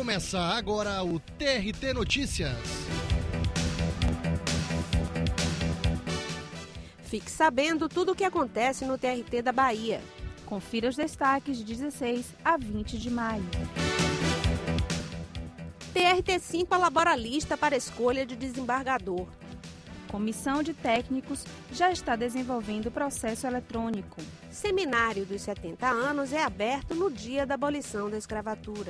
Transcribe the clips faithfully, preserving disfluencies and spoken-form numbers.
Começa agora o T R T Notícias. Fique sabendo tudo o que acontece no T R T da Bahia. Confira os destaques de dezesseis a vinte de maio. T R T cinco elabora a lista para escolha de desembargador. Comissão de técnicos já está desenvolvendo o processo eletrônico. Seminário dos setenta anos é aberto no dia da abolição da escravatura.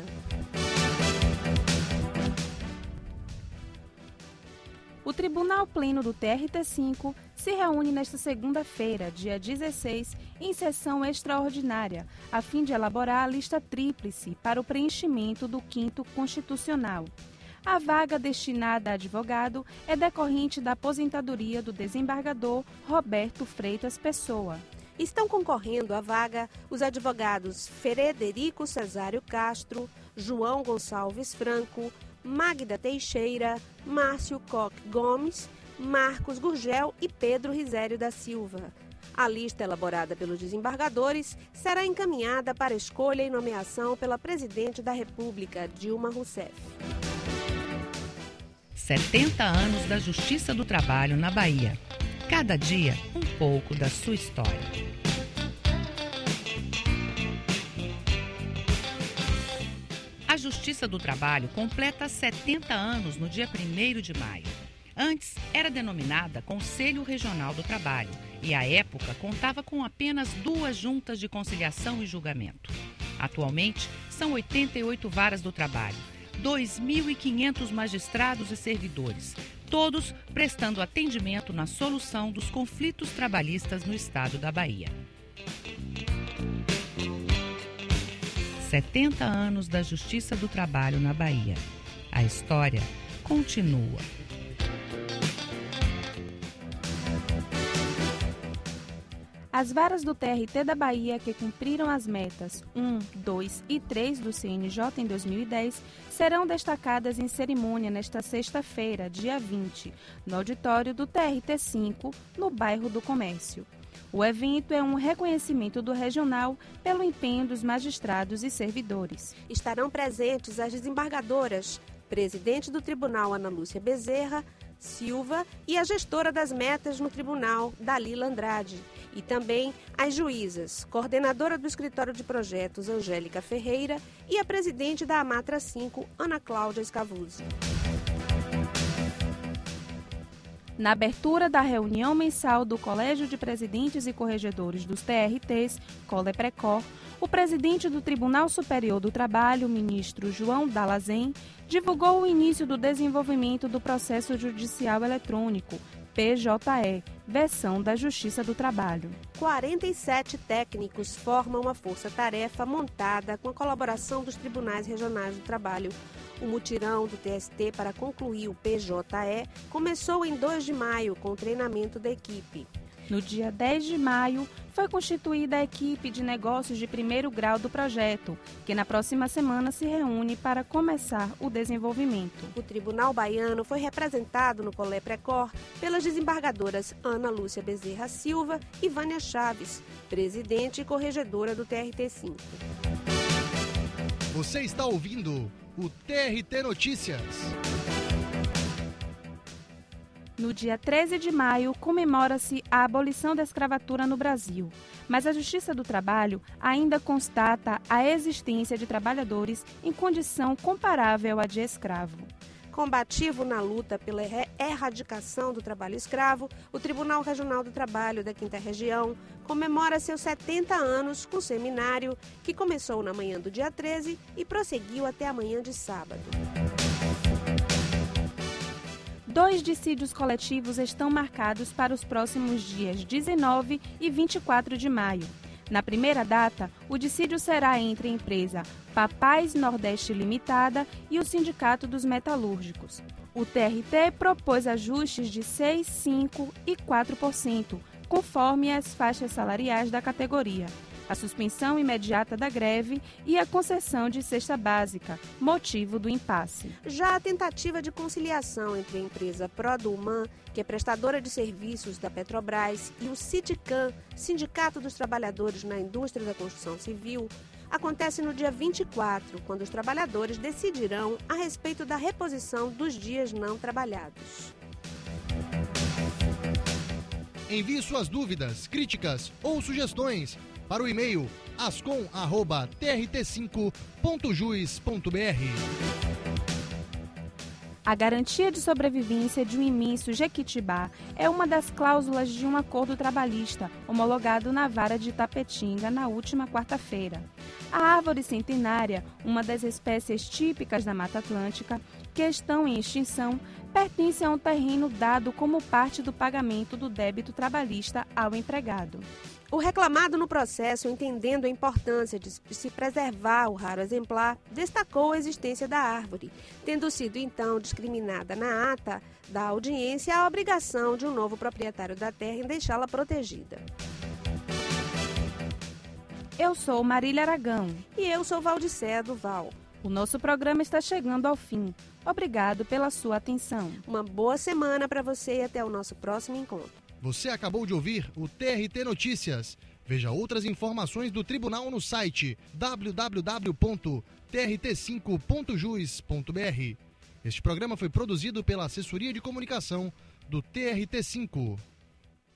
O Tribunal Pleno do T R T cinco se reúne nesta segunda-feira, dia dezesseis, em sessão extraordinária, a fim de elaborar a lista tríplice para o preenchimento do quinto constitucional. A vaga destinada a advogado é decorrente da aposentadoria do desembargador Roberto Freitas Pessoa. Estão concorrendo à vaga os advogados Frederico Cesário Castro, João Gonçalves Franco, Magda Teixeira, Márcio Coque Gomes, Marcos Gurgel e Pedro Risério da Silva. A lista elaborada pelos desembargadores será encaminhada para escolha e nomeação pela Presidente da República, Dilma Rousseff. setenta anos da Justiça do Trabalho na Bahia. Cada dia, um pouco da sua história. A Justiça do Trabalho completa setenta anos no dia primeiro de maio. Antes, era denominada Conselho Regional do Trabalho e, à época, contava com apenas duas juntas de conciliação e julgamento. Atualmente, são oitenta e oito varas do trabalho, dois mil e quinhentos magistrados e servidores, todos prestando atendimento na solução dos conflitos trabalhistas no estado da Bahia. setenta anos da Justiça do Trabalho na Bahia. A história continua. As varas do T R T da Bahia que cumpriram as metas um, dois e três do C N J em dois mil e dez serão destacadas em cerimônia nesta sexta-feira, dia vinte, no auditório do T R T cinco, no bairro do Comércio. O evento é um reconhecimento do regional pelo empenho dos magistrados e servidores. Estarão presentes as desembargadoras, presidente do Tribunal Ana Lúcia Bezerra Silva e a gestora das metas no tribunal, Dalila Andrade, e também as juízas, coordenadora do Escritório de Projetos, Angélica Ferreira, e a presidente da Amatra cinco, Ana Cláudia Scavuzzi. Na abertura da reunião mensal do Colégio de Presidentes e Corregedores dos T R Ts, Coleprecor, o presidente do Tribunal Superior do Trabalho, ministro João Dallazen, divulgou o início do desenvolvimento do processo judicial eletrônico, P J E, versão da Justiça do Trabalho. quarenta e sete técnicos formam a força-tarefa montada com a colaboração dos tribunais regionais do trabalho. O mutirão do T S T para concluir o P J E começou em dois de maio com o treinamento da equipe. No dia dez de maio, foi constituída a equipe de negócios de primeiro grau do projeto, que na próxima semana se reúne para começar o desenvolvimento. O Tribunal Baiano foi representado no Coleprecor pelas desembargadoras Ana Lúcia Bezerra Silva e Vânia Chaves, presidente e corregedora do T R T cinco. Você está ouvindo o T R T Notícias. No dia treze de maio, comemora-se a abolição da escravatura no Brasil, mas a Justiça do Trabalho ainda constata a existência de trabalhadores em condição comparável à de escravo. Combativo na luta pela erradicação do trabalho escravo, o Tribunal Regional do Trabalho da Quinta Região comemora seus setenta anos com o seminário que começou na manhã do dia treze e prosseguiu até a manhã de sábado. Dois dissídios coletivos estão marcados para os próximos dias dezenove e vinte e quatro de maio. Na primeira data, o dissídio será entre a empresa Papais Nordeste Limitada e o Sindicato dos Metalúrgicos. O T R T propôs ajustes de seis, cinco e quatro por cento, conforme as faixas salariais da categoria, a suspensão imediata da greve e a concessão de cesta básica, motivo do impasse. Já a tentativa de conciliação entre a empresa Produman, que é prestadora de serviços da Petrobras, e o Sindican, Sindicato dos Trabalhadores na Indústria da Construção Civil, acontece no dia vinte e quatro, quando os trabalhadores decidirão a respeito da reposição dos dias não trabalhados. Envie suas dúvidas, críticas ou sugestões para o e-mail ascom arroba t r t cinco ponto juiz ponto b r. A garantia de sobrevivência de um imenso Jequitibá é uma das cláusulas de um acordo trabalhista homologado na Vara de Itapetinga na última quarta-feira. A árvore centenária, uma das espécies típicas da Mata Atlântica, que estão em extinção, pertence a um terreno dado como parte do pagamento do débito trabalhista ao empregado. O reclamado no processo, entendendo a importância de se preservar o raro exemplar, destacou a existência da árvore, tendo sido então discriminada na ata da audiência a obrigação de um novo proprietário da terra em deixá-la protegida. Eu sou Marília Aragão. E eu sou Valdicéia Duval. O nosso programa está chegando ao fim. Obrigado pela sua atenção. Uma boa semana para você e até o nosso próximo encontro. Você acabou de ouvir o T R T Notícias. Veja outras informações do Tribunal no site w w w ponto t r t cinco ponto juiz ponto b r. Este programa foi produzido pela Assessoria de Comunicação do T R T cinco.